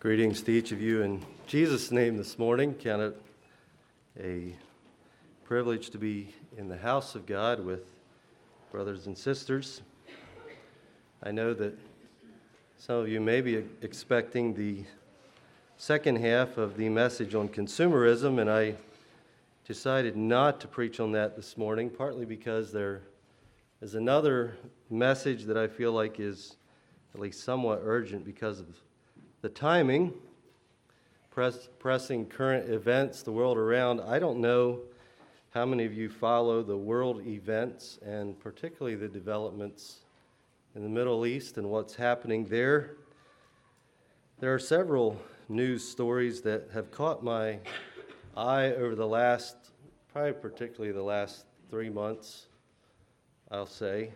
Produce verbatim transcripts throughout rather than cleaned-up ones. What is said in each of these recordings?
Greetings to each of you in Jesus' name this morning. Count it a privilege to be in the house of God with brothers and sisters. I know that some of you may be expecting the second half of the message on consumerism, and I decided not to preach on that this morning, partly because there is another message that I feel like is at least somewhat urgent because of the timing, press, pressing current events, the world around. I don't know how many of you follow the world events and particularly the developments in the Middle East and what's happening there. There are several news stories that have caught my eye over the last, probably particularly the last three months, I'll say.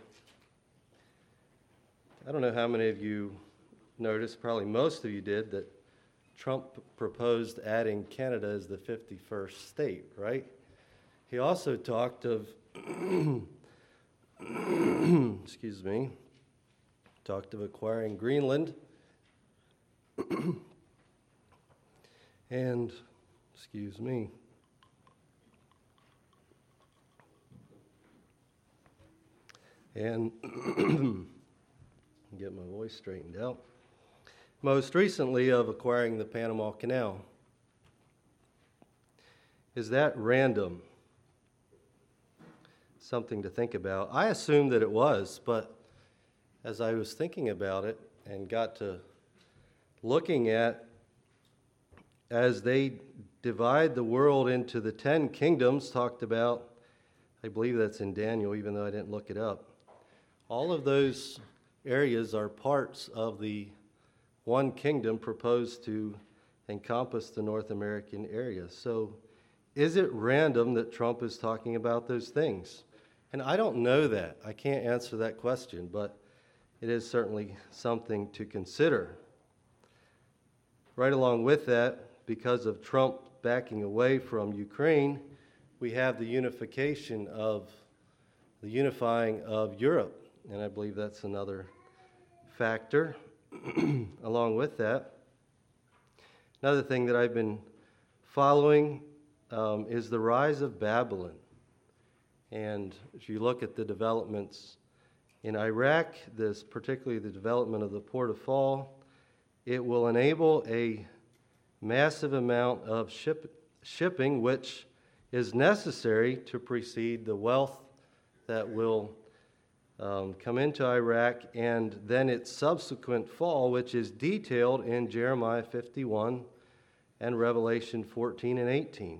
I don't know how many of you noticed, probably most of you did, that Trump proposed adding Canada as the fifty-first state, right? He also talked of, excuse me, talked of acquiring Greenland, and, excuse me, and get my voice straightened out. Most recently of acquiring the Panama Canal. Is that random? Something to think about. I assumed that it was, but as I was thinking about it and got to looking at, as they divide the world into the ten kingdoms, talked about, I believe that's in Daniel, even though I didn't look it up. All of those areas are parts of the one kingdom proposed to encompass the North American area. So is it random that Trump is talking about those things? And I don't know that. I can't answer that question, but it is certainly something to consider. Right along with that, because of Trump backing away from Ukraine, we have the unification of, the unifying of Europe. And I believe that's another factor. Along with that, another thing that I've been following um, is the rise of Babylon. And if you look at the developments in Iraq, this particularly the development of the Port of Fall, it will enable a massive amount of ship, shipping, which is necessary to precede the wealth that will Um, come into Iraq, and then its subsequent fall, which is detailed in Jeremiah fifty-one and Revelation fourteen and eighteen.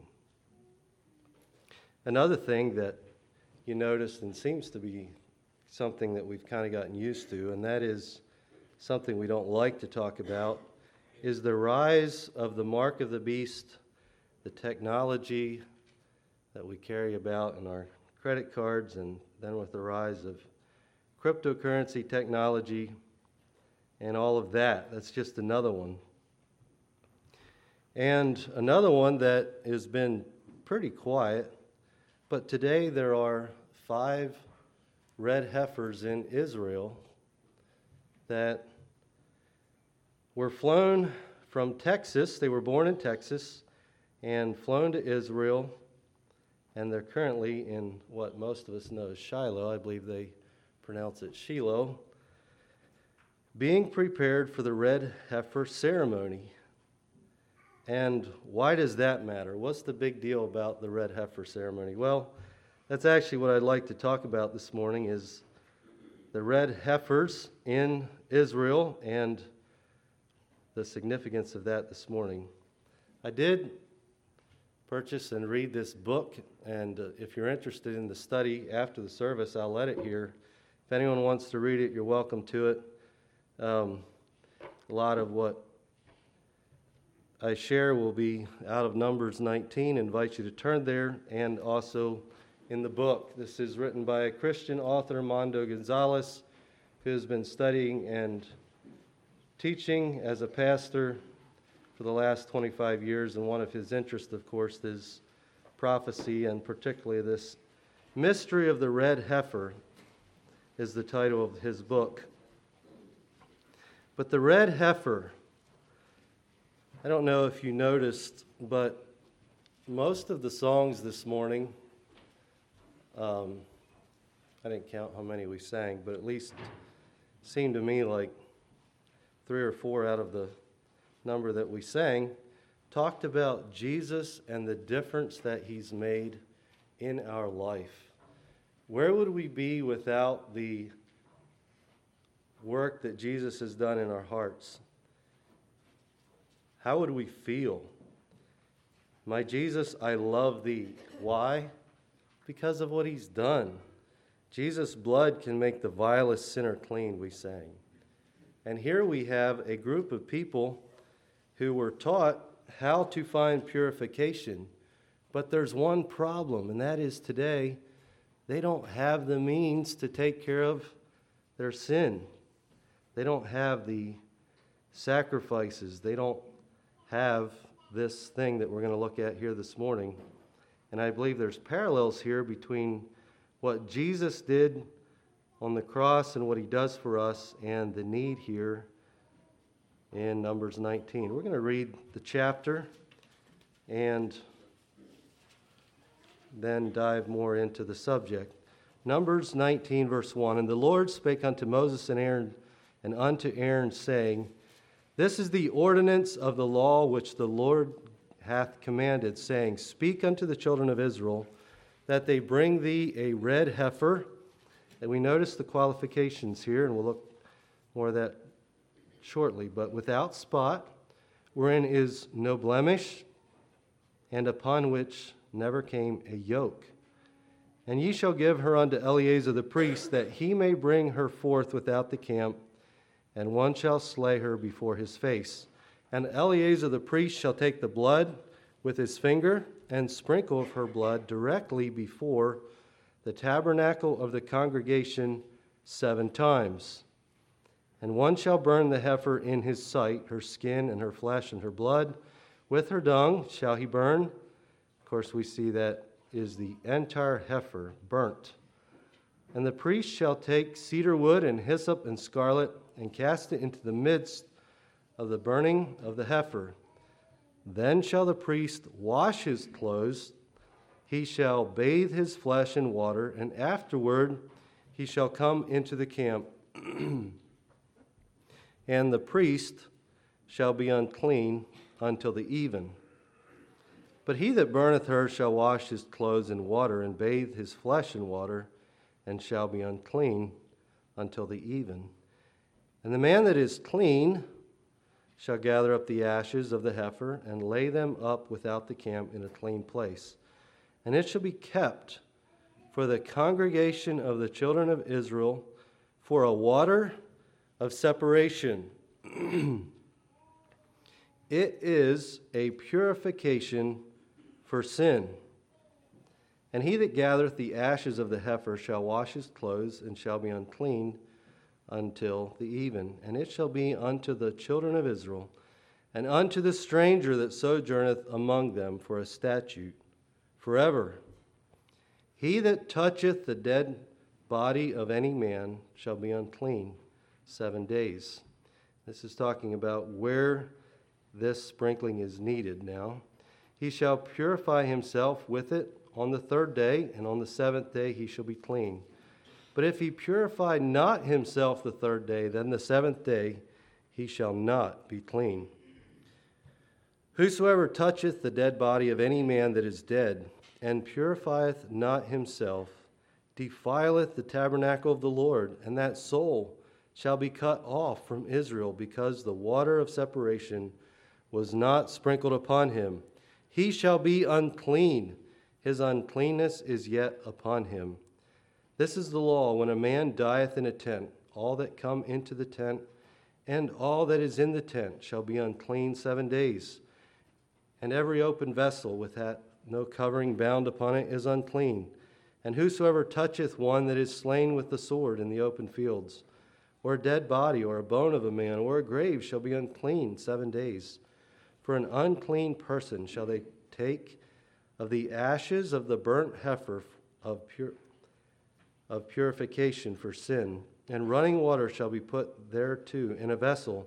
Another thing that you noticed and seems to be something that we've kind of gotten used to, and that is something we don't like to talk about, is the rise of the mark of the beast, the technology that we carry about in our credit cards, and then with the rise of cryptocurrency technology and all of that. That's just another one. And another one that has been pretty quiet, but today there are five red heifers in Israel that were flown from Texas. They were born in Texas and flown to Israel, and they're currently in what most of us know as Shiloh. I believe they pronounce it Shiloh, being prepared for the red heifer ceremony. And why does that matter? What's the big deal about the red heifer ceremony? Well, that's actually what I'd like to talk about this morning, is the red heifers in Israel and the significance of that this morning. I did purchase and read this book, and uh, if you're interested in the study after the service, I'll let it here. If anyone wants to read it, you're welcome to it. Um, a lot of what I share will be out of Numbers nineteen. I invite you to turn there, and also in the book. This is written by a Christian author, Mondo Gonzalez, who has been studying and teaching as a pastor for the last twenty-five years, and one of his interests, of course, is prophecy, and particularly this mystery of the red heifer is the title of his book. But the red heifer I don't know if you noticed, but most of the songs this morning, um, I didn't count how many we sang, but at least seemed to me like three or four out of the number that we sang talked about Jesus and the difference that he's made in our life. Where would we be without the work that Jesus has done in our hearts? How would we feel? My Jesus, I love thee. Why? Because of what he's done. Jesus' blood can make the vilest sinner clean, we sang. And here we have a group of people who were taught how to find purification. But there's one problem, and that is today they don't have the means to take care of their sin. They don't have the sacrifices. They don't have this thing that we're going to look at here this morning. And I believe there's parallels here between what Jesus did on the cross and what he does for us and the need here in Numbers nineteen. We're going to read the chapter and then dive more into the subject. Numbers nineteen, verse one. And the Lord spake unto Moses and Aaron and unto Aaron, saying, This is the ordinance of the law which the Lord hath commanded, saying, Speak unto the children of Israel, that they bring thee a red heifer. And we notice the qualifications here, and we'll look more of that shortly. But without spot, wherein is no blemish, and upon which never came a yoke. And ye shall give her unto Eleazar the priest, that he may bring her forth without the camp, and one shall slay her before his face. And Eleazar the priest shall take the blood with his finger, and sprinkle of her blood directly before the tabernacle of the congregation seven times. And one shall burn the heifer in his sight, her skin and her flesh and her blood. With her dung shall he burn. Of course, we see that is the entire heifer burnt. And the priest shall take cedar wood and hyssop and scarlet, and cast it into the midst of the burning of the heifer. Then shall the priest wash his clothes, he shall bathe his flesh in water, and afterward he shall come into the camp. And the priest shall be unclean until the even. But he that burneth her shall wash his clothes in water, and bathe his flesh in water, and shall be unclean until the even. And the man that is clean shall gather up the ashes of the heifer, and lay them up without the camp in a clean place. And it shall be kept for the congregation of the children of Israel for a water of separation. It is a purification for sin. And he that gathereth the ashes of the heifer shall wash his clothes, and shall be unclean until the even. And it shall be unto the children of Israel, and unto the stranger that sojourneth among them, for a statute forever. He that toucheth the dead body of any man shall be unclean seven days. This is talking about where this sprinkling is needed now. He shall purify himself with it on the third day, and on the seventh day he shall be clean. But if he purify not himself the third day, then the seventh day he shall not be clean. Whosoever toucheth the dead body of any man that is dead, and purifieth not himself, defileth the tabernacle of the Lord, and that soul shall be cut off from Israel, because the water of separation was not sprinkled upon him. He shall be unclean. His uncleanness is yet upon him. This is the law: when a man dieth in a tent, all that come into the tent and all that is in the tent shall be unclean seven days. And every open vessel with that no covering bound upon it is unclean. And whosoever toucheth one that is slain with the sword in the open fields, or a dead body, or a bone of a man, or a grave, shall be unclean seven days. For an unclean person shall they take of the ashes of the burnt heifer of pure of purification for sin, and running water shall be put thereto in a vessel,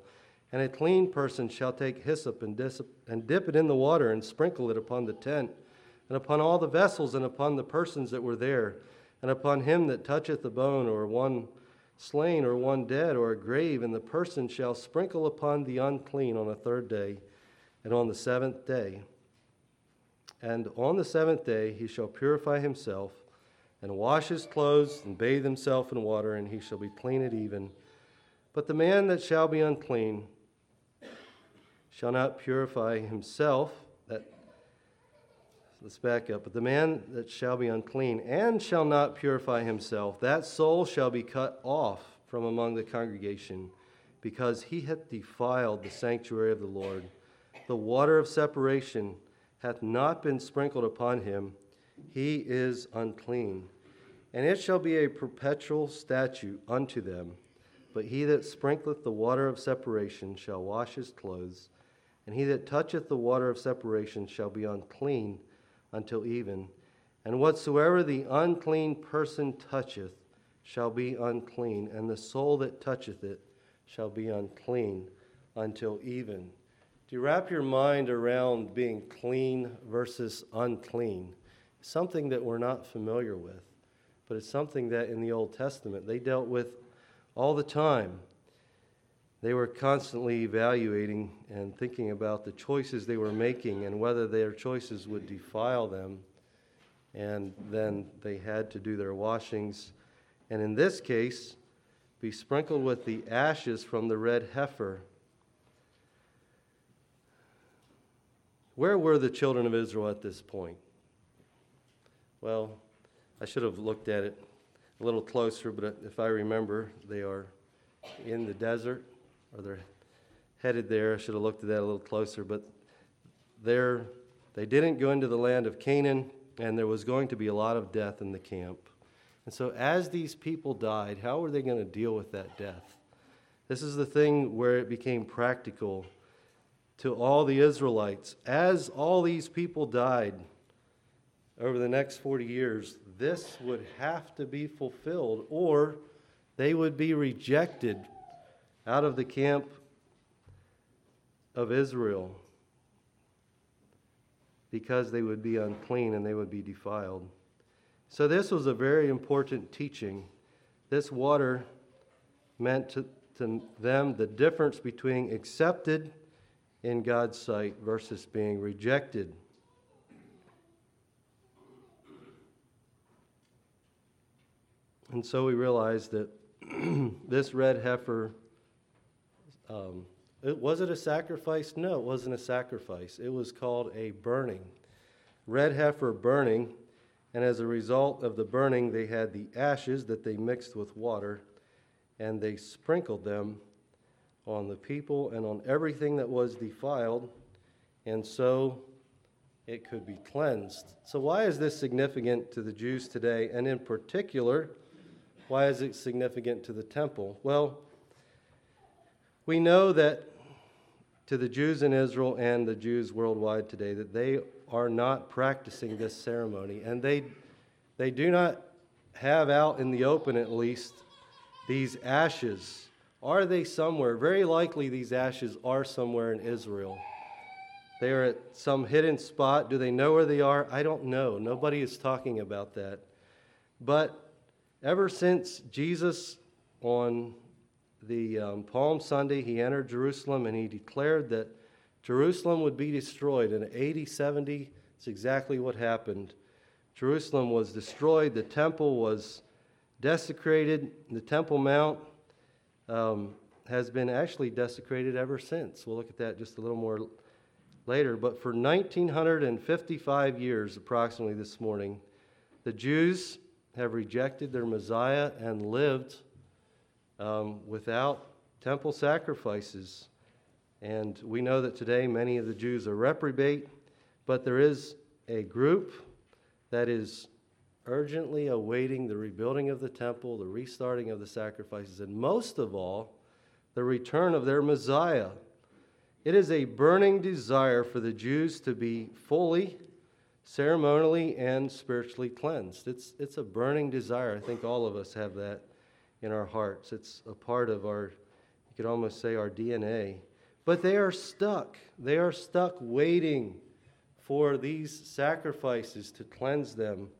And a clean person shall take hyssop and, dis- and dip it in the water and sprinkle it upon the tent, and upon all the vessels, and upon the persons that were there, and upon him that toucheth the bone, or one slain, or one dead, or a grave, and the person shall sprinkle upon the unclean on the third day, and on the seventh day. And on the seventh day he shall purify himself, and wash his clothes, and bathe himself in water, and he shall be clean at even. But the man that shall be unclean shall not purify himself. That, let's back up. But the man that shall be unclean and shall not purify himself, that soul shall be cut off from among the congregation, because he hath defiled the sanctuary of the Lord. The water of separation hath not been sprinkled upon him. He is unclean. And it shall be a perpetual statute unto them. But he that sprinkleth the water of separation shall wash his clothes, and he that toucheth the water of separation shall be unclean until even. And whatsoever the unclean person toucheth shall be unclean, and the soul that toucheth it shall be unclean until even. Do you wrap your mind around being clean versus unclean? Something that we're not familiar with, but it's something that in the Old Testament they dealt with all the time. They were constantly evaluating and thinking about the choices they were making and whether their choices would defile them. And then they had to do their washings. And in this case, be sprinkled with the ashes from the red heifer. Where were the children of Israel at this point? Well, I should have looked at it a little closer, but if I remember, they are in the desert, or they're headed there. I should have looked at that a little closer, but they're, they didn't go into the land of Canaan, and there was going to be a lot of death in the camp. And so as these people died, how were they going to deal with that death? This is the thing where it became practical to all the Israelites. As all these people died over the next forty years, this would have to be fulfilled, or they would be rejected out of the camp of Israel, because they would be unclean and they would be defiled. So this was a very important teaching. This water meant to, to them the difference between accepted in God's sight versus being rejected. And so we realize that this red heifer, um, it, was it a sacrifice? No, it wasn't a sacrifice. It was called a burning. Red heifer burning, and as a result of the burning, they had the ashes that they mixed with water, and they sprinkled them on the people and on everything that was defiled, and so it could be cleansed. So why is this significant to the Jews today, and in particular, why is it significant to the temple? Well, we know that to the Jews in Israel and the Jews worldwide today, that they are not practicing this ceremony. And they, they do not have out in the open, at least, these ashes. Are they somewhere? Very likely these ashes are somewhere in Israel. They are at some hidden spot. Do they know where they are? I don't know. Nobody is talking about that. But ever since Jesus, on the um, Palm Sunday, he entered Jerusalem and he declared that Jerusalem would be destroyed. In A D seventy, it's exactly what happened. Jerusalem was destroyed. The temple was desecrated. The Temple Mount um, has been actually desecrated ever since. We'll look at that just a little more later. But for nineteen fifty-five years, approximately this morning, the Jews have rejected their Messiah and lived um, without temple sacrifices. And we know that today many of the Jews are reprobate, but there is a group that is urgently awaiting the rebuilding of the temple, the restarting of the sacrifices, and most of all, the return of their Messiah. It is a burning desire for the Jews to be fully, ceremonially, and spiritually cleansed. It's, it's a burning desire. I think all of us have that in our hearts. It's a part of our, you could almost say, our D N A. But they are stuck. They are stuck waiting for these sacrifices to cleanse them.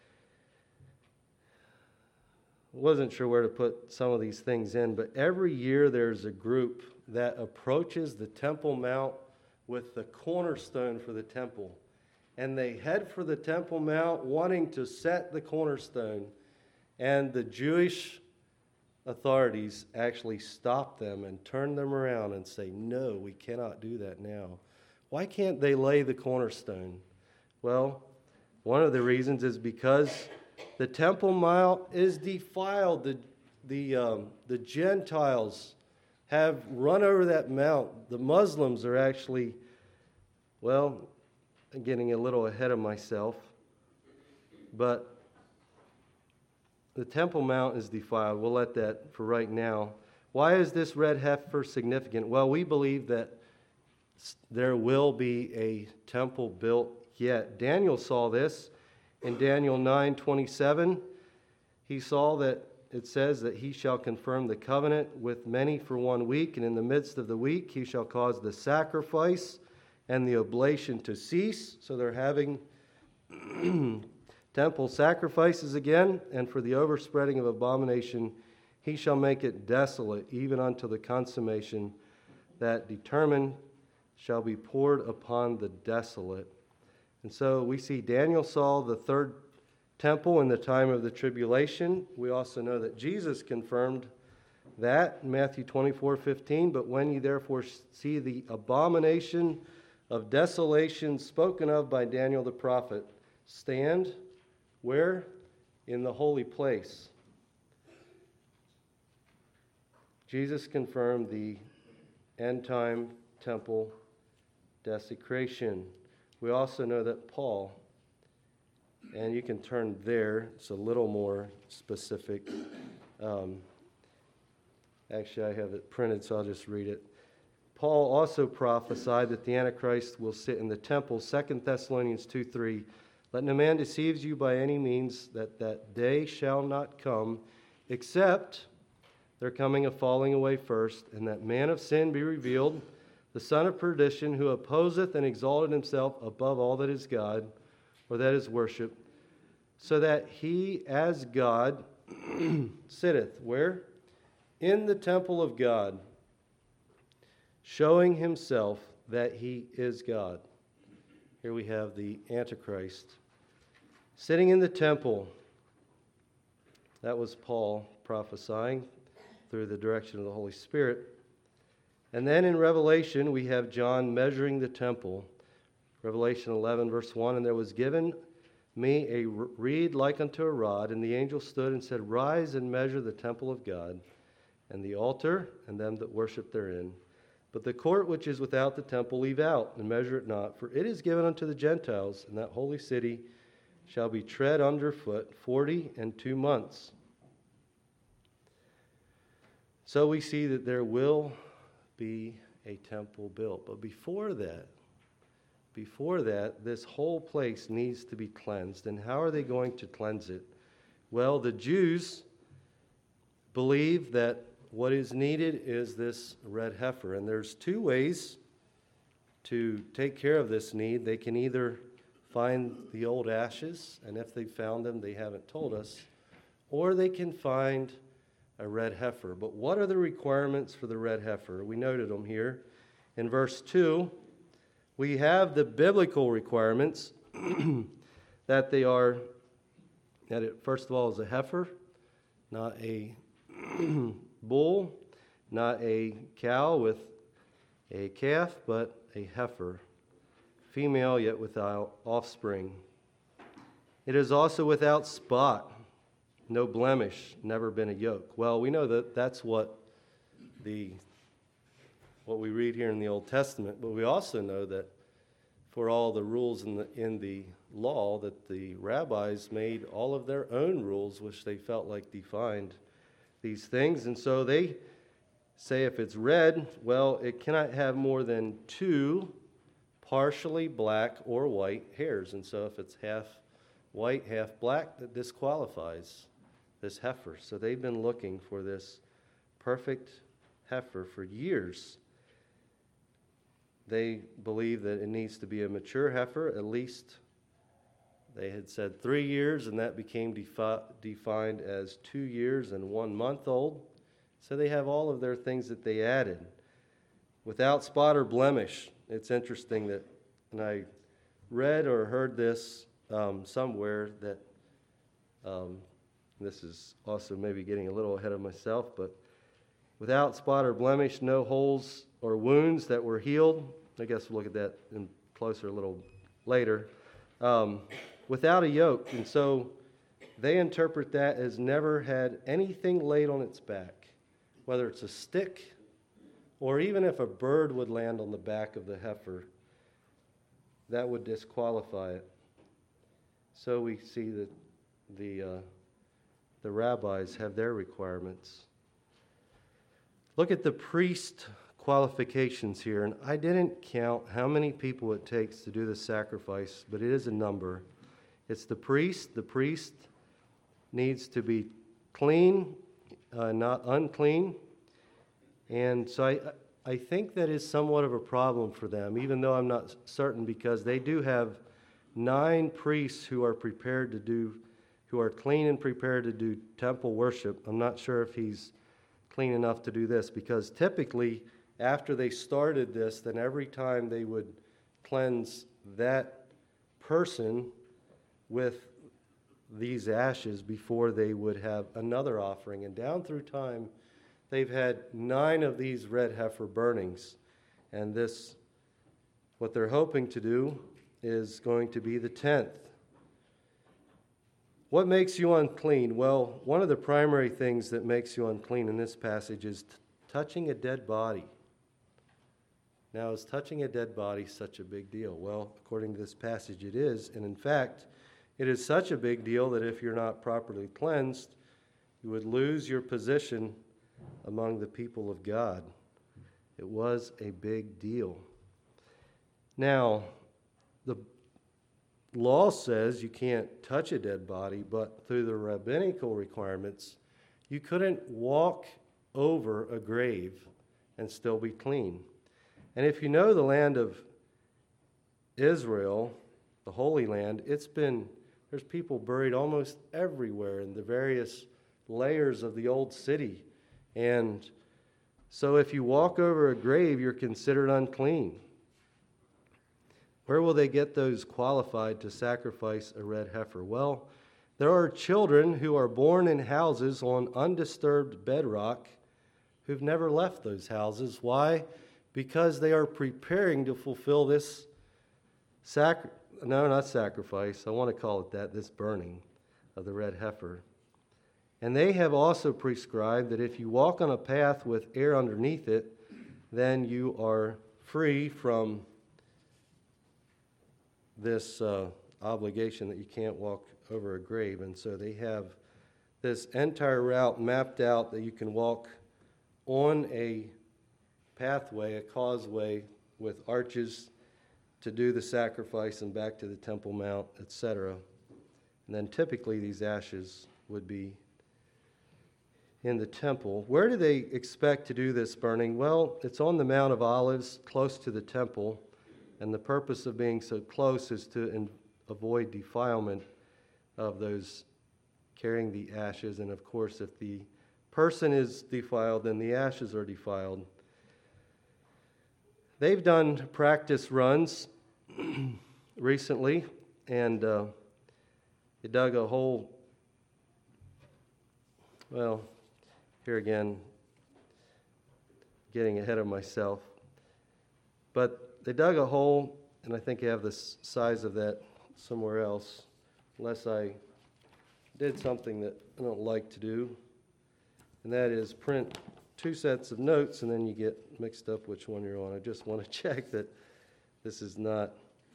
I wasn't sure where to put some of these things in, but every year there's a group that approaches the Temple Mount with the cornerstone for the temple. And they head for the Temple Mount wanting to set the cornerstone. And the Jewish authorities actually stop them and turn them around and say, no, we cannot do that now. Why can't they lay the cornerstone? Well, one of the reasons is because the Temple Mount is defiled. The, the, um, the Gentiles have run over that mount. The Muslims are actually, well, I'm getting a little ahead of myself, but the Temple Mount is defiled. We'll let that for right now. Why is this red heifer significant? Well, we believe that there will be a temple built yet. Daniel saw this in Daniel nine twenty-seven. He saw that it says that he shall confirm the covenant with many for one week, and in the midst of the week he shall cause the sacrifice and the oblation to cease. So they're having temple sacrifices again, and for the overspreading of abomination, he shall make it desolate, even unto the consummation that determined shall be poured upon the desolate. And so we see Daniel saw the third temple in the time of the tribulation. We also know that Jesus confirmed that in Matthew twenty-four fifteen. But when ye therefore see the abomination of desolation spoken of by Daniel the prophet, stand where? In the holy place. Jesus confirmed the end-time temple desecration. We also know that Paul, and you can turn there, it's a little more specific. Um, actually, I have it printed, so I'll just read it. Paul also prophesied that the Antichrist will sit in the temple. Second Thessalonians two three. Let no man deceive you by any means, that that day shall not come, except there coming a falling away first, and that man of sin be revealed, the son of perdition, who opposeth and exalted himself above all that is God, or that is worship, so that he as God sitteth, where? In the temple of God, showing himself that he is God. Here we have the Antichrist sitting in the temple. That was Paul prophesying through the direction of the Holy Spirit. And then in Revelation, we have John measuring the temple. Revelation eleven, verse one, and there was given me a reed like unto a rod, and the angel stood and said, rise and measure the temple of God, and the altar, and them that worship therein. But the court which is without the temple leave out, and measure it not, for it is given unto the Gentiles, and that holy city shall be tread under foot forty and two months. So we see that there will be a temple built. But before that, before that, this whole place needs to be cleansed. And how are they going to cleanse it? Well, the Jews believe that what is needed is this red heifer. And there's two ways to take care of this need. They can either find the old ashes, and if they found them, they haven't told us, or they can find a red heifer. But what are the requirements for the red heifer? We noted them here. In verse two, we have the biblical requirements that they are, that it first of all is a heifer, not a bull, not a cow with a calf, but a heifer, female yet without offspring. It is also without spot, no blemish, never been a yoke. Well, we know that that's what the what we read here in the Old Testament, but we also know that for all the rules in the in the law, that the rabbis made all of their own rules, which they felt like defined these things. And so they say if it's red, well, it cannot have more than two partially black or white hairs. And so if it's half white, half black, that disqualifies this heifer. So they've been looking for this perfect heifer for years. they believe that it needs to be a mature heifer, at least they had said three years, and that became defi- defined as two years and one month old. So they have all of their things that they added. Without spot or blemish. It's interesting that, and I read or heard this um, somewhere, that um, this is also maybe getting a little ahead of myself, but without spot or blemish, no holes or wounds that were healed. I guess we'll look at that in closer a little later. Um, without a yoke. And so they interpret that as never had anything laid on its back, whether it's a stick or even if a bird would land on the back of the heifer, that would disqualify it. So we see that the uh, the rabbis have their requirements. Look at the priest qualifications here, and I didn't count how many people it takes to do the sacrifice, but it is a number. It's the priest. The priest needs to be clean, uh, not unclean. And so I, I think that is somewhat of a problem for them, even though I'm not certain, because they do have nine priests who are prepared to do, who are clean and prepared to do temple worship. I'm not sure if he's clean enough to do this, because typically after they started this, then every time they would cleanse that person with these ashes before they would have another offering. And down through time, they've had nine of these red heifer burnings. And this, what they're hoping to do, is going to be the tenth. What makes you unclean? Well, one of the primary things that makes you unclean in this passage is t- touching a dead body. Now, is touching a dead body such a big deal? Well, according to this passage, it is. And in fact, it is such a big deal that if you're not properly cleansed, you would lose your position among the people of God. It was a big deal. Now, the law says you can't touch a dead body, but through the rabbinical requirements, you couldn't walk over a grave and still be clean. And if you know the land of Israel, the Holy Land, it's been, there's people buried almost everywhere in the various layers of the old city. And so if you walk over a grave, you're considered unclean. Where will they get those qualified to sacrifice a red heifer? Well, there are children who are born in houses on undisturbed bedrock who've never left those houses. Why? Because they are preparing to fulfill this sac- no, not sacrifice, I want to call it that, this burning of the red heifer. And they have also prescribed that if you walk on a path with air underneath it, then you are free from this uh, obligation that you can't walk over a grave. And so they have this entire route mapped out that you can walk on a pathway, a causeway with arches to do the sacrifice and back to the Temple Mount, et cetera. And then typically these ashes would be in the temple. Where do they expect to do this burning? Well, it's on the Mount of Olives, close to the temple. And the purpose of being so close is to in, avoid defilement of those carrying the ashes. And of course, if the person is defiled, then the ashes are defiled. They've done practice runs recently, and uh, they dug a hole. Well, here again, getting ahead of myself. But they dug a hole, and I think I have the size of that somewhere else, unless I did something that I don't like to do, and that is print two sets of notes, and then you get mixed up which one you're on. I just want to check that this is not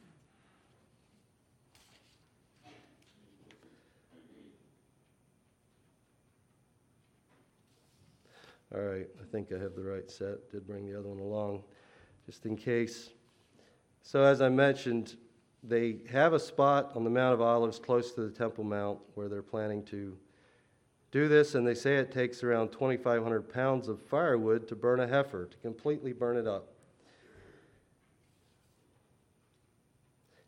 all right. I think I have the right set. Did bring the other one along just in case. So as I mentioned, they have a spot on the Mount of Olives close to the Temple Mount where they're planning to do this, and they say it takes around twenty-five hundred pounds of firewood to burn a heifer, to completely burn it up.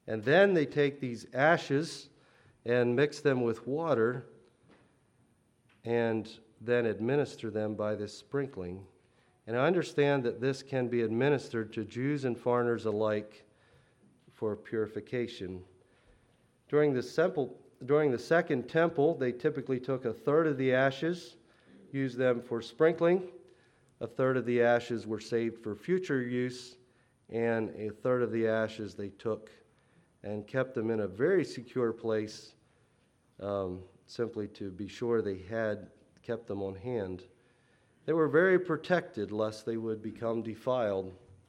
And then they take these ashes and mix them with water and then administer them by this sprinkling. And I understand that this can be administered to Jews and foreigners alike for purification. During the, temple, during the second temple, they typically took a third of the ashes, used them for sprinkling. A third of the ashes were saved for future use, and a third of the ashes they took and kept them in a very secure place, um, simply to be sure they had kept them on hand. They were very protected lest they would become defiled.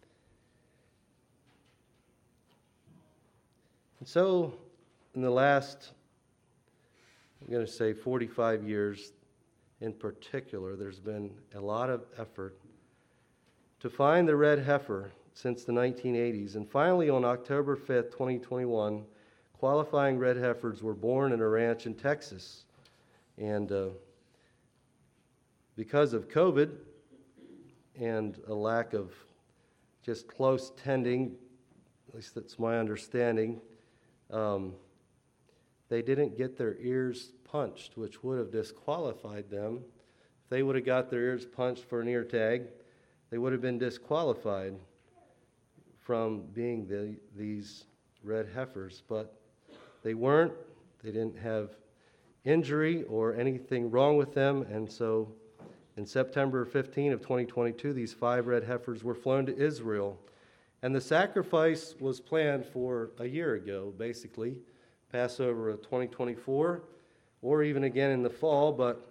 And so, in the last, I'm going to say forty-five years in particular, there's been a lot of effort to find the red heifer since the nineteen eighties. And finally, on October fifth, twenty twenty-one, qualifying red heifers were born in a ranch in Texas. And uh, because of COVID and a lack of just close tending, at least that's my understanding, um, they didn't get their ears punched, which would have disqualified them. If they would have got their ears punched for an ear tag, they would have been disqualified from being the, these red heifers. But they weren't. They didn't have injury or anything wrong with them, and so in September fifteenth of twenty twenty-two, these five red heifers were flown to Israel. And the sacrifice was planned for a year ago, basically, Passover of twenty twenty-four, or even again in the fall, but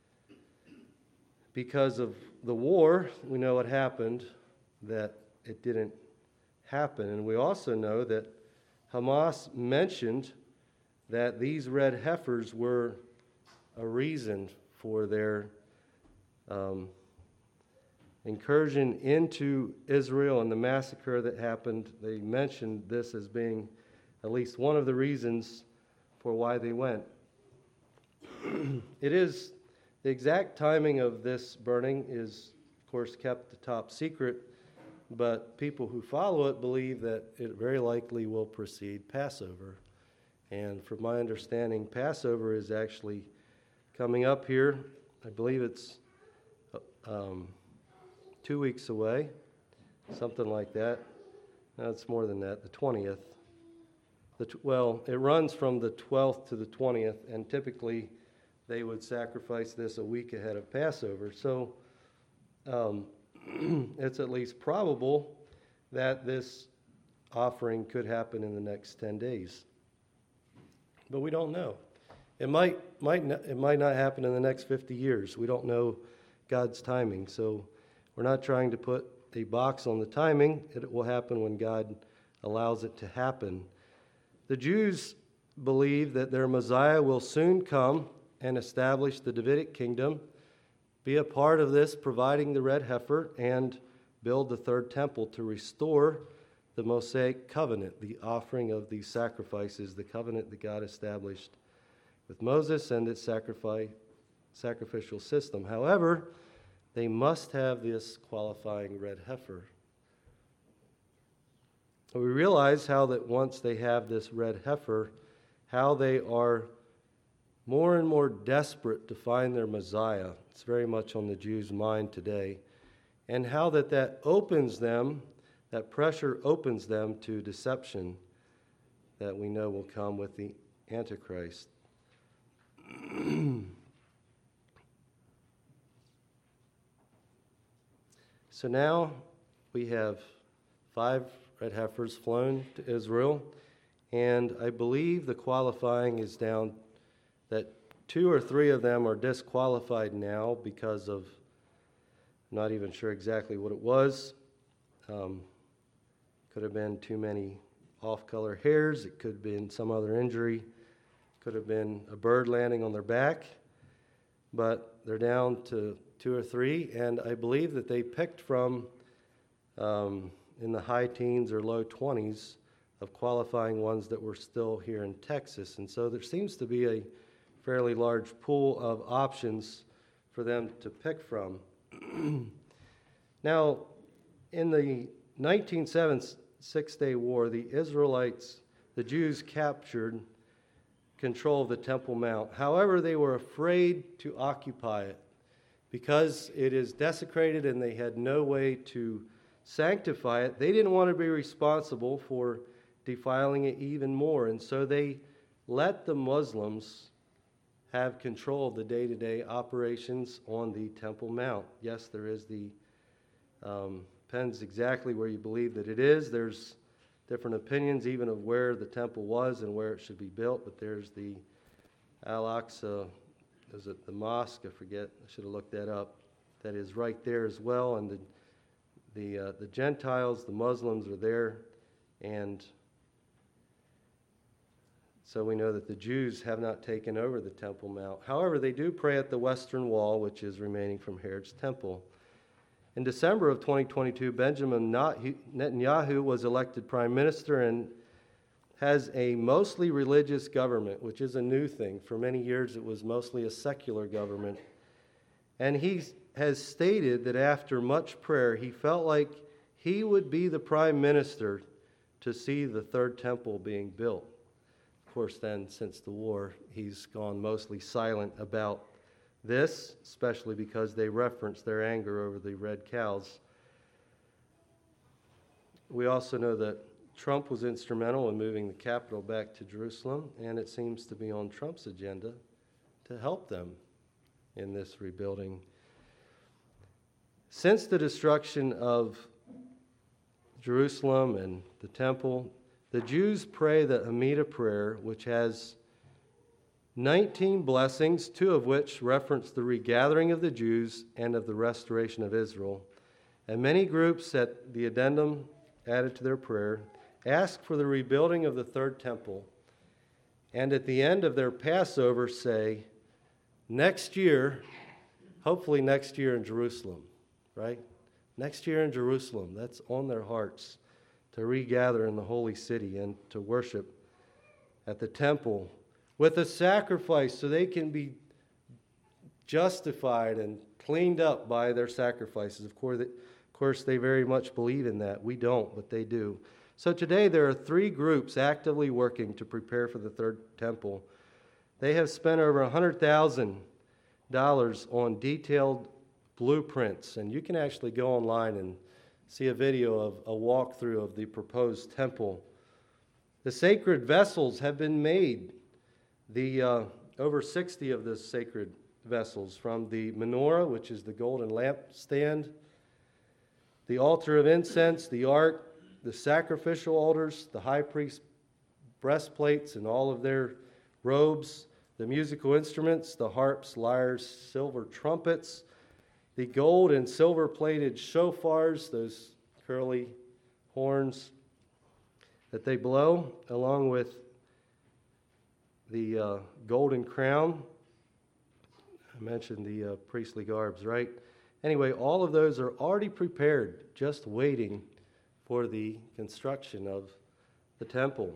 because of the war, we know what happened, that it didn't happen. And we also know that Hamas mentioned that these red heifers were a reason for their um, incursion into Israel and the massacre that happened. They mentioned this as being at least one of the reasons for why they went. It is, the exact timing of this burning is, of course, kept the top secret, but people who follow it believe that it very likely will precede Passover. And from my understanding, Passover is actually coming up here. I believe it's um, two weeks away, something like that. No, it's more than that, the twentieth. The, well, it runs from the twelfth to the twentieth, and typically they would sacrifice this a week ahead of Passover. So um, it's at least probable that this offering could happen in the next ten days. But we don't know. It might, might not, it might not happen in the next fifty years. We don't know God's timing. So we're not trying to put a box on the timing. It will happen when God allows it to happen. The Jews believe that their Messiah will soon come and establish the Davidic kingdom, be a part of this, providing the red heifer, and build the third temple to restore the Mosaic covenant, the offering of these sacrifices, the covenant that God established with Moses and its sacrifice, sacrificial system. However, they must have this qualifying red heifer. We realize how that once they have this red heifer, how they are more and more desperate to find their Messiah. It's very much on the Jews' mind today. And how that that opens them, that pressure opens them to deception that we know will come with the Antichrist. So now we have five red heifers flown to Israel, and I believe the qualifying is down that two or three of them are disqualified now because of, I'm not even sure exactly what it was. Um, could have been too many off-color hairs. It could have been some other injury. Could have been a bird landing on their back. But they're down to two or three, and I believe that they picked from um, in the high teens or low twenties of qualifying ones that were still here in Texas. And so there seems to be a fairly large pool of options for them to pick from. Now, in the nineteen oh seven Six-Day War, the Israelites the Jews captured control of the Temple Mount. However, they were afraid to occupy it because it is desecrated and they had no way to sanctify it. They didn't want to be responsible for defiling it even more, and so they let the Muslims have control of the day-to-day operations on the Temple Mount. Yes, there is the, um, depends exactly where you believe that it is. There's different opinions even of where the temple was and where it should be built, but there's the Al-Aqsa, is it the mosque? I forget. I should have looked that up. That is right there as well, and the the uh, the Gentiles, the Muslims are there, and so we know that the Jews have not taken over the Temple Mount. However, they do pray at the Western Wall, which is remaining from Herod's temple. In December of twenty twenty-two, Benjamin Netanyahu was elected prime minister and has a mostly religious government, which is a new thing. For many years, it was mostly a secular government. And he has stated that after much prayer, he felt like he would be the prime minister to see the third temple being built. Of course, then, since the war, he's gone mostly silent about this, especially because they reference their anger over the red cows. We also know that Trump was instrumental in moving the capital back to Jerusalem, and it seems to be on Trump's agenda to help them in this rebuilding. Since the destruction of Jerusalem and the temple, the Jews pray the Amidah prayer, which has nineteen blessings, two of which reference the regathering of the Jews and of the restoration of Israel. And many groups at the addendum added to their prayer ask for the rebuilding of the third temple, and at the end of their Passover say, next year, hopefully next year in Jerusalem, right? Next year in Jerusalem, that's on their hearts, to regather in the holy city and to worship at the temple with a sacrifice so they can be justified and cleaned up by their sacrifices. Of course, of course, they very much believe in that. We don't, but they do. So today there are three groups actively working to prepare for the third temple. They have spent over one hundred thousand dollars on detailed blueprints, and you can actually go online and see a video of a walkthrough of the proposed temple. The sacred vessels have been made. The uh, over sixty of the sacred vessels, from the menorah, which is the golden lampstand, the altar of incense, the ark, the sacrificial altars, the high priest's breastplates and all of their robes, the musical instruments, the harps, lyres, silver trumpets, the gold and silver plated shofars, those curly horns that they blow, along with the uh, golden crown. I mentioned the uh, priestly garbs, right? Anyway, all of those are already prepared, just waiting for the construction of the temple.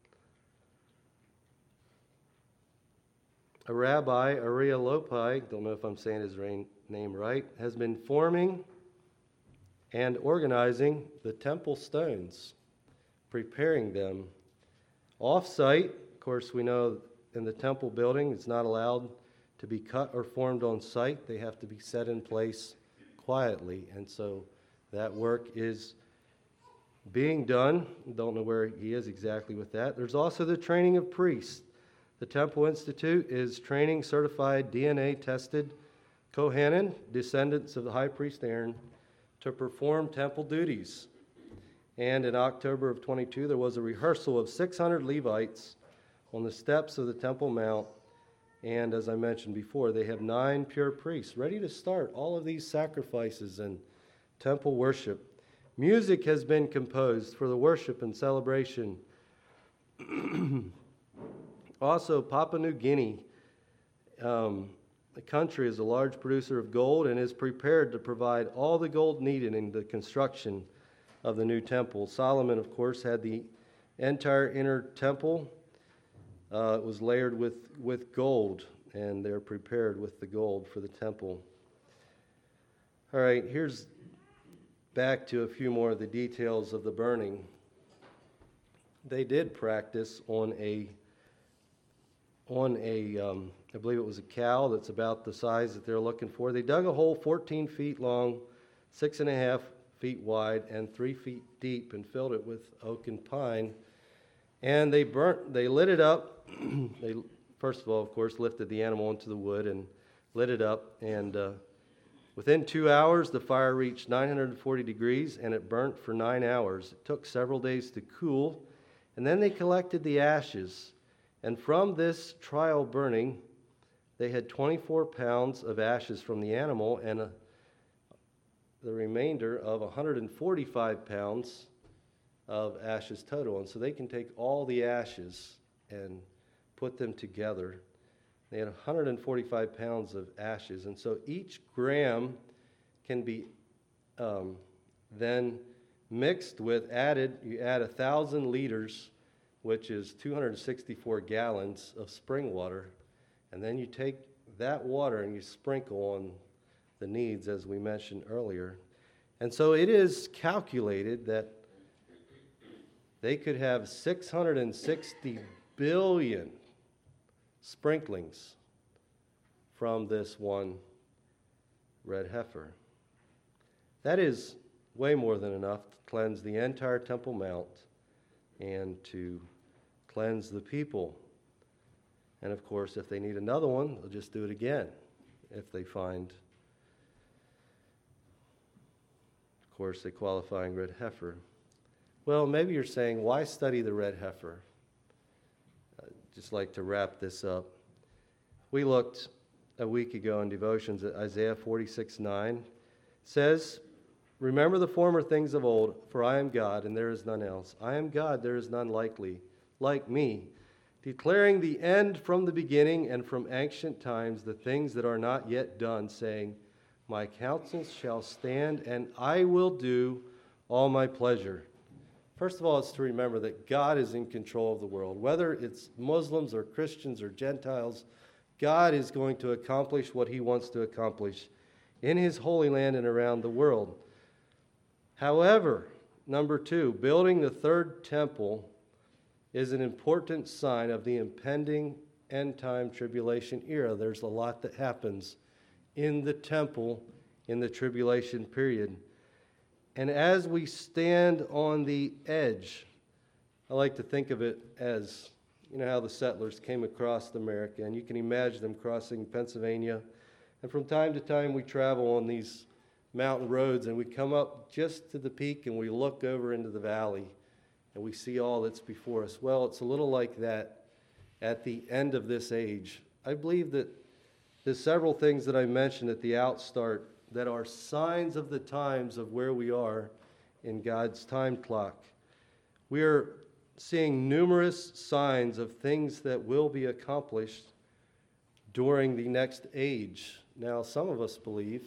A rabbi, Ariah Lopi, don't know if I'm saying his name right, has been forming and organizing the temple stones, preparing them off-site. Of course, we know in the temple building it's not allowed to be cut or formed on site. They have to be set in place quietly, and so that work is being done. Don't know where he is exactly with that. There's also the training of priests. The Temple Institute is training certified D N A-tested Kohanim, descendants of the high priest Aaron, to perform temple duties. And in October of twenty-two, there was a rehearsal of six hundred Levites on the steps of the Temple Mount. And as I mentioned before, they have nine pure priests ready to start all of these sacrifices and temple worship. Music has been composed for the worship and celebration. Also, Papua New Guinea, um, the country, is a large producer of gold and is prepared to provide all the gold needed in the construction of the new temple. Solomon, of course, had the entire inner temple. Uh, it was layered with, with gold, and they're prepared with the gold for the temple. All right, here's back to a few more of the details of the burning. they did practice on a, on a, um, I believe it was a cow that's about the size that they're looking for. They dug a hole fourteen feet long, six and a half feet wide, and three feet deep, and filled it with oak and pine. And they burnt, they lit it up. They, first of all, of course, lifted the animal into the wood and lit it up. And uh, within two hours, the fire reached nine hundred forty degrees, and it burnt for nine hours. It took several days to cool. And then they collected the ashes. And from this trial burning, they had twenty-four pounds of ashes from the animal, and a, the remainder of one hundred forty-five pounds of ashes total. And so they can take all the ashes and put them together. They had one hundred forty-five pounds of ashes. And so each gram can be um, then mixed with, added, you add one thousand liters, which is two hundred sixty-four gallons of spring water. And then you take that water and you sprinkle on the needs, as we mentioned earlier. And so it is calculated that they could have six hundred sixty billion sprinklings from this one red heifer. That is way more than enough to cleanse the entire Temple Mount and to cleanse the people. And of course, if they need another one, they'll just do it again if they find, of course, a qualifying red heifer. Well, maybe you're saying, why study the red heifer? I'd just like to wrap this up. We looked a week ago in devotions at Isaiah forty-six nine. It says, "Remember the former things of old, for I am God, and there is none else. I am God, there is none likely, like me, declaring the end from the beginning and from ancient times, the things that are not yet done, saying, my counsels shall stand, and I will do all my pleasure." First of all, it's to remember that God is in control of the world. Whether it's Muslims or Christians or Gentiles, God is going to accomplish what he wants to accomplish in his holy land and around the world. However, number two, building the third temple is an important sign of the impending end-time tribulation era. There's a lot that happens in the temple in the tribulation period. And as we stand on the edge, I like to think of it as, you know how the settlers came across America, and you can imagine them crossing Pennsylvania. And from time to time we travel on these mountain roads, and we come up just to the peak and we look over into the valley and we see all that's before us. Well, it's a little like that at the end of this age. I believe that there's several things that I mentioned at the outstart that are signs of the times of where we are in God's time clock. We are seeing numerous signs of things that will be accomplished during the next age. Now, some of us believe,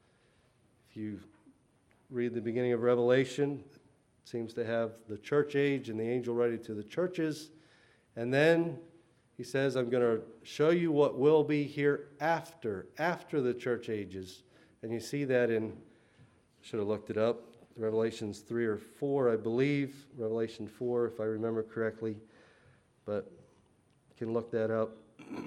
if you read the beginning of Revelation, it seems to have the church age and the angel ready to the churches. And then he says, I'm going to show you what will be here after, after the church ages. And you see that in, should have looked it up, Revelations three or four, I believe. Revelation four, if I remember correctly. But you can look that up.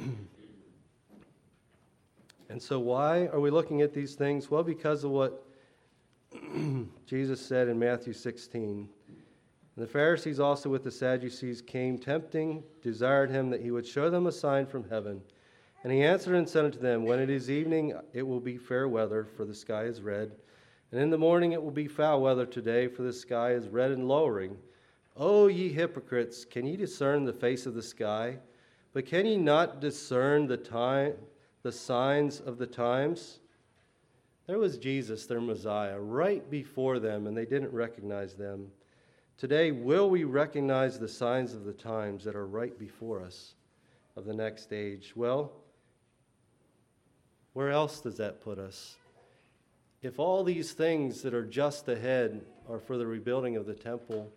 And so why are we looking at these things? Well, because of what Jesus said in Matthew sixteen. And the Pharisees also with the Sadducees came tempting, desired him that he would show them a sign from heaven. And he answered and said unto them, when it is evening, it will be fair weather, for the sky is red. And in the morning it will be foul weather today, for the sky is red and lowering. O ye hypocrites, can ye discern the face of the sky? But can ye not discern the time, the signs of the times? There was Jesus, their Messiah, right before them, and they didn't recognize them. Today, will we recognize the signs of the times that are right before us of the next age? Well, where else does that put us? If all these things that are just ahead are for the rebuilding of the temple,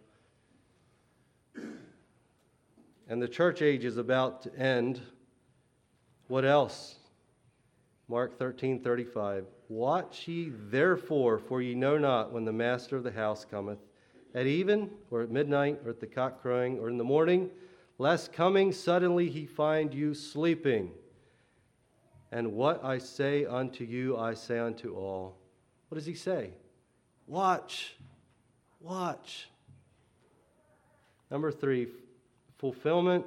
and the church age is about to end, what else? Mark thirteen thirty-five. Watch ye therefore, for ye know not when the master of the house cometh, at even, or at midnight, or at the cock crowing, or in the morning, lest coming suddenly he find you sleeping. And what I say unto you, I say unto all. What does he say? Watch. Watch. Number three, fulfillment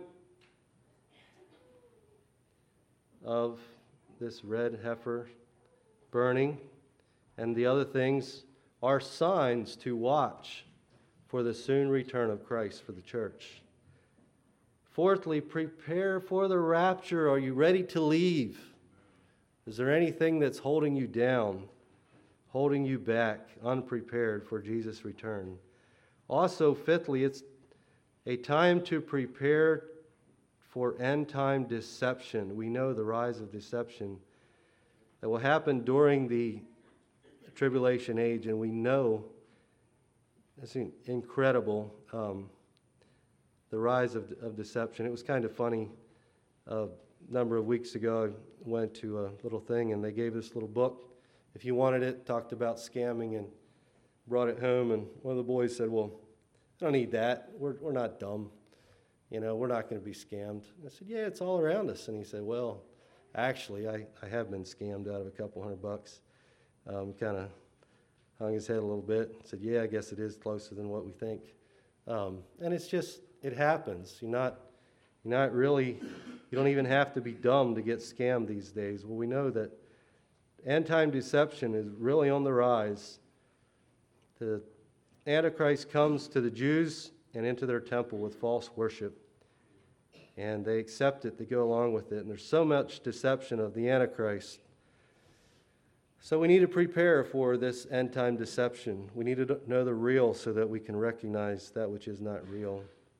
of this red heifer burning and the other things are signs to watch for the soon return of Christ for the church. Fourthly, prepare for the rapture. Are you ready to leave? Is there anything that's holding you down, holding you back, unprepared for Jesus' return? Also, fifthly, it's a time to prepare for end-time deception. We know the rise of deception that will happen during the tribulation age, and we know it's incredible, um, the rise of, of deception. It was kind of funny. A number of weeks ago, I went to a little thing, and they gave this little book. If you wanted it, talked about scamming, and brought it home, and one of the boys said, well, I don't need that. We're, we're not dumb. You know, we're not going to be scammed. I said, yeah, it's all around us. And he said, well, actually, I, I have been scammed out of a couple hundred bucks. Um, kind of hung his head a little bit. Said, yeah, I guess it is closer than what we think. Um, and it's just, it happens. You're not, you're not really, you don't even have to be dumb to get scammed these days. Well, we know that end-time deception is really on the rise. The Antichrist comes to the Jews and into their temple with false worship. And they accept it, they go along with it. And there's so much deception of the Antichrist. So we need to prepare for this end-time deception. We need to know the real so that we can recognize that which is not real.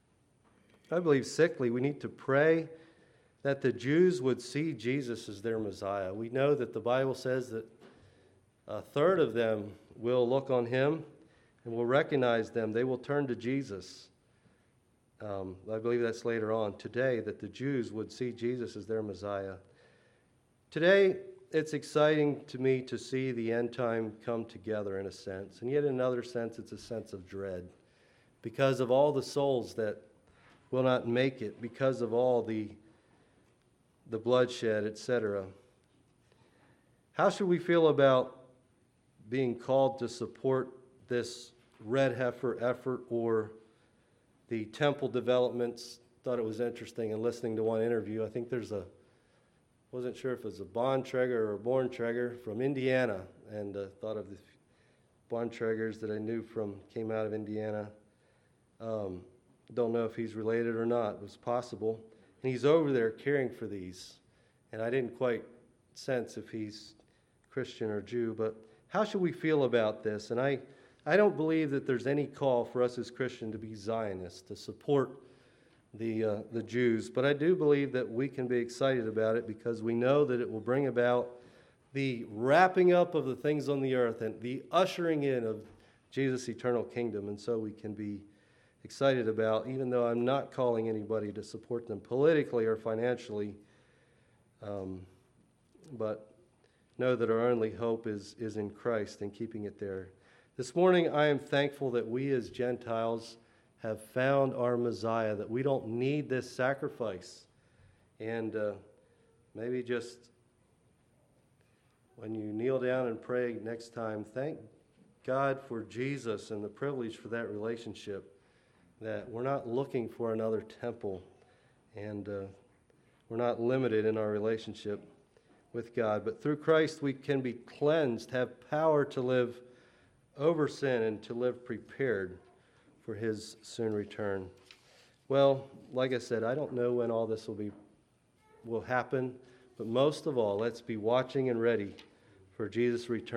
I believe, sixthly, we need to pray that the Jews would see Jesus as their Messiah. We know that the Bible says that a third of them will look on him and will recognize them. They will turn to Jesus. Um, I believe that's later on today, that the Jews would see Jesus as their Messiah. Today, it's exciting to me to see the end time come together in a sense. And yet in another sense, it's a sense of dread. Because of all the souls that will not make it, because of all the, the bloodshed, et cetera. How should we feel about being called to support this red heifer effort or the temple developments? Thought it was interesting in listening to one interview. I think there's a, wasn't sure if it was a Bontrager or a Borntrager from Indiana, and uh, thought of the Bontragers that I knew from, came out of Indiana. Um, don't know if he's related or not. It was possible. And he's over there caring for these. And I didn't quite sense if he's Christian or Jew, but how should we feel about this? And I, I don't believe that there's any call for us as Christians to be Zionists, to support the uh, the Jews, but I do believe that we can be excited about it because we know that it will bring about the wrapping up of the things on the earth and the ushering in of Jesus' eternal kingdom, and so we can be excited about, even though I'm not calling anybody to support them politically or financially, um, but know that our only hope is, is in Christ and keeping it there. This morning, I am thankful that we as Gentiles have found our Messiah, that we don't need this sacrifice. And uh, maybe just when you kneel down and pray next time, thank God for Jesus and the privilege for that relationship, that we're not looking for another temple, and uh, we're not limited in our relationship with God. But through Christ, we can be cleansed, have power to live over sin and to live prepared for his soon return. Well, like I said, I don't know when all this will be will happen, but most of all, let's be watching and ready for Jesus' return.